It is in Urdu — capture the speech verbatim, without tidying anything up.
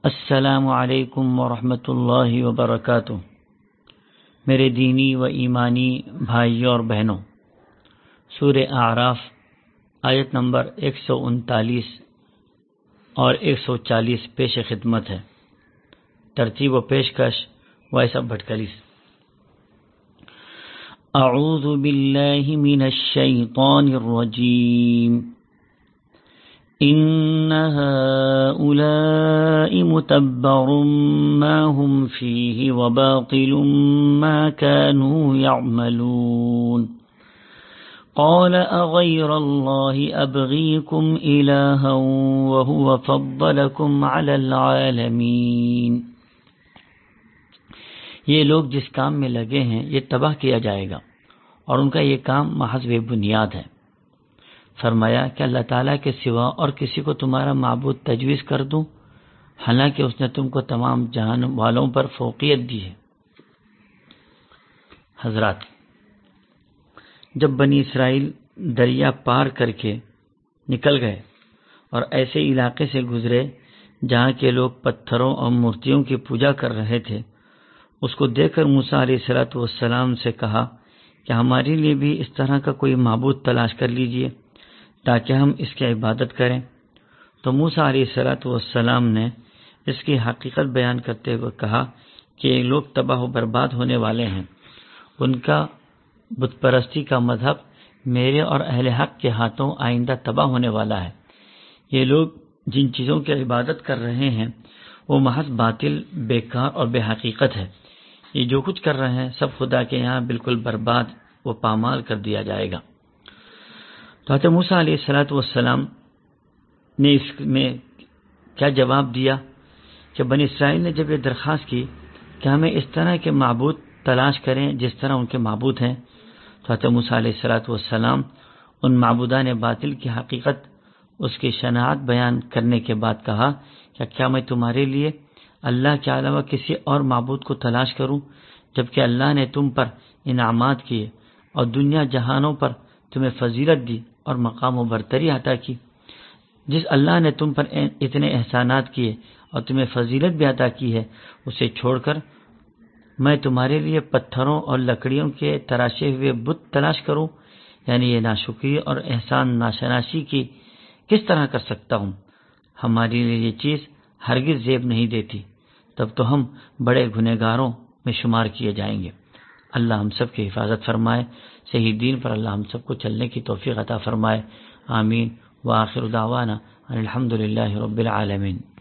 السلام علیکم ورحمۃ اللہ وبرکاتہ۔ میرے دینی و ایمانی بھائیوں اور بہنوں، سورہ اعراف آیت نمبر ایک سو انتالیس اور ایک سو چالیس پیش خدمت ہے۔ ترتیب و پیشکش وائس بھٹکلیس۔ اعوذ باللہ من الشیطان الرجیم۔ ان هؤلاء متبر ما هم فيه وباطل ما كانوا يعملون قال اغير الله ابغيكم الها وهو فضلكم على العالمين۔ یہ لوگ جس کام میں لگے ہیں یہ تباہ کیا جائے گا اور ان کا یہ کام محض بے بنیاد ہے۔ فرمایا کہ اللہ تعالیٰ کے سوا اور کسی کو تمہارا معبود تجویز کر دوں، حالانکہ اس نے تم کو تمام جہان والوں پر فوقیت دی ہے۔ حضرات، جب بنی اسرائیل دریا پار کر کے نکل گئے اور ایسے علاقے سے گزرے جہاں کے لوگ پتھروں اور مورتیوں کی پوجا کر رہے تھے، اس کو دیکھ کر موسیٰ علیہ الصلوۃ والسلام سے کہا کہ ہمارے لیے بھی اس طرح کا کوئی معبود تلاش کر لیجئے تاکہ ہم اس کی عبادت کریں۔ تو موسیٰ علیہ الصلوۃ والسلام نے اس کی حقیقت بیان کرتے ہوئے کہا کہ یہ لوگ تباہ و برباد ہونے والے ہیں، ان کا بت پرستی کا مذہب میرے اور اہل حق کے ہاتھوں آئندہ تباہ ہونے والا ہے۔ یہ لوگ جن چیزوں کی عبادت کر رہے ہیں وہ محض باطل، بیکار اور بے حقیقت ہے۔ یہ جو کچھ کر رہے ہیں سب خدا کے یہاں بالکل برباد و پامال کر دیا جائے گا۔ تو حضرت موسیٰ علیہ الصلوۃ والسلام نے اس میں کیا جواب دیا کہ بنی اسرائیل نے جب یہ درخواست کی کہ ہمیں اس طرح کے معبود تلاش کریں جس طرح ان کے معبود ہیں، تو حضرت موسیٰ علیہ الصلوۃ والسلام ان معبودان باطل کی حقیقت، اس کی شناعت بیان کرنے کے بعد کہا کہ کیا میں تمہارے لیے اللہ کے علاوہ کسی اور معبود کو تلاش کروں، جبکہ اللہ نے تم پر انعامات کیے اور دنیا جہانوں پر تمہیں فضیلت دی اور مقام و برتری عطا کی۔ جس اللہ نے تم پر اتنے احسانات کیے اور تمہیں فضیلت بھی عطا کی ہے، اسے چھوڑ کر میں تمہارے لیے پتھروں اور لکڑیوں کے تراشے ہوئے بت تلاش کروں، یعنی یہ ناشکری اور احسان ناشناسی کی کس طرح کر سکتا ہوں؟ ہمارے لیے یہ چیز ہرگز زیب نہیں دیتی، تب تو ہم بڑے گنہگاروں میں شمار کیے جائیں گے۔ اللہ ہم سب کی حفاظت فرمائے، صحیح دین پر اللہ ہم سب کو چلنے کی توفیق عطا فرمائے، آمین۔ وآخر دعوانا الحمد للہ رب العالمین۔